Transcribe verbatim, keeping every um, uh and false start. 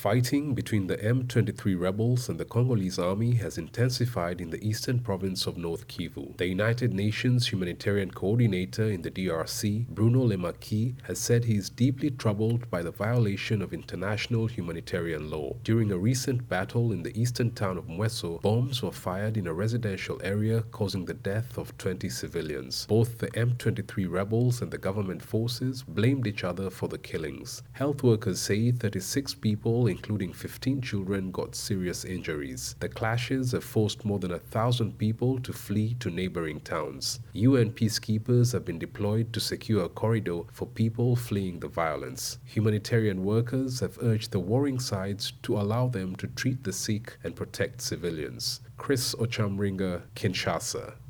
Fighting between the M twenty-three rebels and the Congolese army has intensified in the eastern province of North Kivu. The United Nations humanitarian coordinator in the D R C, Bruno Le Marquis, has said he is deeply troubled by the violation of international humanitarian law. During a recent battle in the eastern town of Mweso, bombs were fired in a residential area, causing the death of twenty civilians. Both the M twenty-three rebels and the government forces blamed each other for the killings. Health workers say thirty-six people, including fifteen children, got serious injuries. The clashes have forced more than a thousand people to flee to neighboring towns. U N peacekeepers have been deployed to secure a corridor for people fleeing the violence. Humanitarian workers have urged the warring sides to allow them to treat the sick and protect civilians. Chris Ochamringa, Kinshasa.